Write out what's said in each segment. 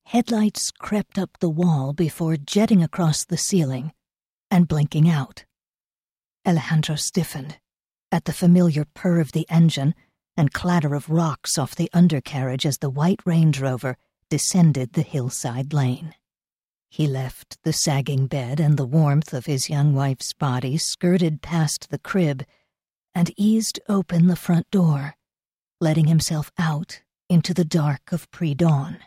Headlights crept up the wall before jetting across the ceiling and blinking out. Alejandro stiffened at the familiar purr of the engine and clatter of rocks off the undercarriage as the white Range Rover descended the hillside lane. He left the sagging bed and the warmth of his young wife's body skirted past the crib and eased open the front door, letting himself out into the dark of pre-dawn.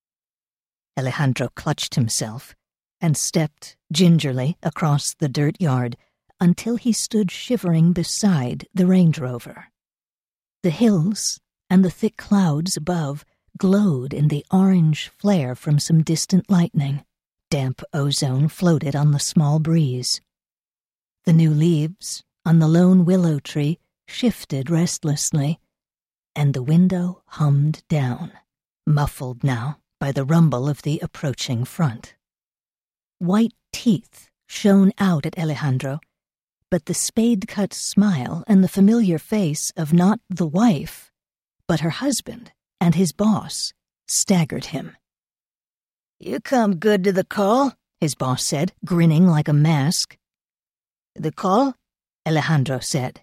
Alejandro clutched himself and stepped gingerly across the dirt yard until he stood shivering beside the Range Rover. The hills and the thick clouds above glowed in the orange flare from some distant lightning. Damp ozone floated on the small breeze. The new leaves on the lone willow tree shifted restlessly, and the window hummed down, muffled now by the rumble of the approaching front. White teeth shone out at Alejandro, but the spade-cut smile and the familiar face of not the wife, but her husband and his boss staggered him. "You come good to the call," his boss said, grinning like a mask. "The call?" Alejandro said.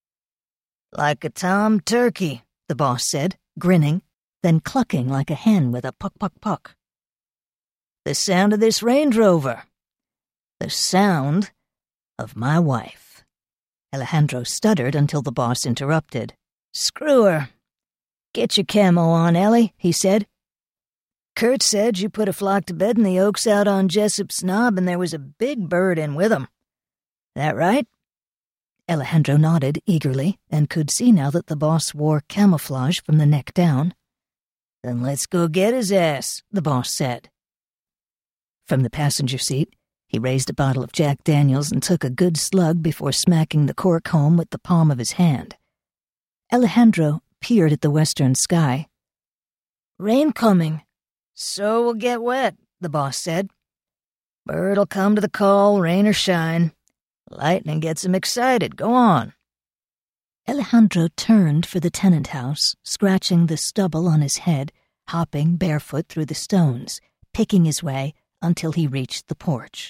"Like a tom turkey," the boss said, grinning, then clucking like a hen with a puck-puck-puck. "The sound of this Range Rover. The sound of my wife." Alejandro stuttered until the boss interrupted. "Screw her. Get your camo on, Ellie," he said. "Kurt said you put a flock to bed in the oaks out on Jessup's Knob and there was a big bird in with 'em. That right?" Alejandro nodded eagerly and could see now that the boss wore camouflage from the neck down. "Then let's go get his ass," the boss said. From the passenger seat, he raised a bottle of Jack Daniels and took a good slug before smacking the cork home with the palm of his hand. Alejandro peered at the western sky. "Rain coming. So we'll get wet," the boss said. "Bird'll come to the call, rain or shine. Lightning gets him excited. Go on." Alejandro turned for the tenant house, scratching the stubble on his head, hopping barefoot through the stones, picking his way until he reached the porch.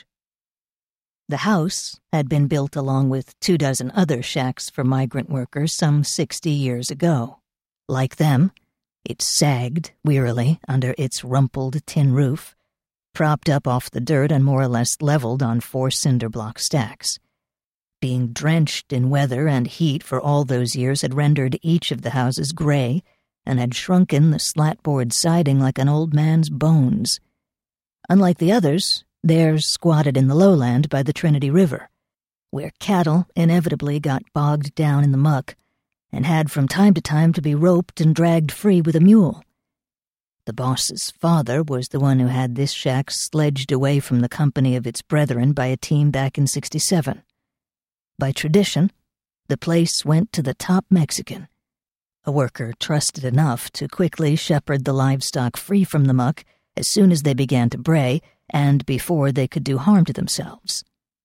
The house had been built along with 24 other shacks for migrant workers some 60 years ago. Like them, it sagged wearily under its rumpled tin roof, propped up off the dirt and more or less leveled on 4 cinder block stacks. Being drenched in weather and heat for all those years had rendered each of the houses gray and had shrunken the slat-board siding like an old man's bones. Unlike the others, theirs squatted in the lowland by the Trinity River, where cattle inevitably got bogged down in the muck and had from time to time to be roped and dragged free with a mule. The boss's father was the one who had this shack sledged away from the company of its brethren by a team back in '67. By tradition, the place went to the top Mexican, a worker trusted enough to quickly shepherd the livestock free from the muck as soon as they began to bray and before they could do harm to themselves.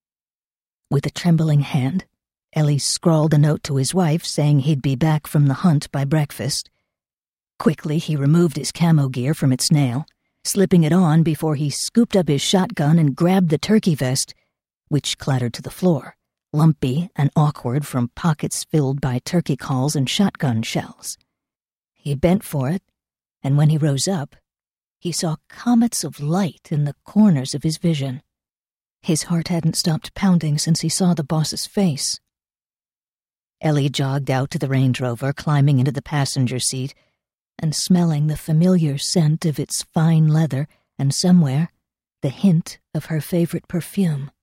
With a trembling hand, Ellie scrawled a note to his wife saying he'd be back from the hunt by breakfast. Quickly, he removed his camo gear from its nail, slipping it on before he scooped up his shotgun and grabbed the turkey vest, which clattered to the floor, lumpy and awkward from pockets filled by turkey calls and shotgun shells. He bent for it, and when he rose up, he saw comets of light in the corners of his vision. His heart hadn't stopped pounding since he saw the boss's face. Ellie jogged out to the Range Rover, climbing into the passenger seat and smelling the familiar scent of its fine leather and somewhere the hint of her favorite perfume.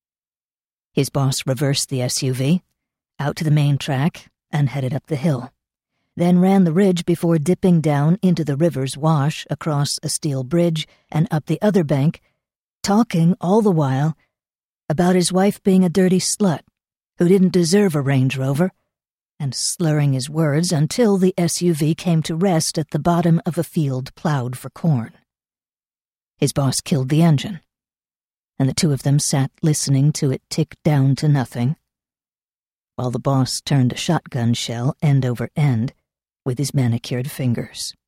His boss reversed the SUV, out to the main track, and headed up the hill, then ran the ridge before dipping down into the river's wash across a steel bridge and up the other bank, talking all the while about his wife being a dirty slut who didn't deserve a Range Rover, and slurring his words until the SUV came to rest at the bottom of a field plowed for corn. His boss killed the engine, and the two of them sat listening to it tick down to nothing, while the boss turned a shotgun shell end over end with his manicured fingers.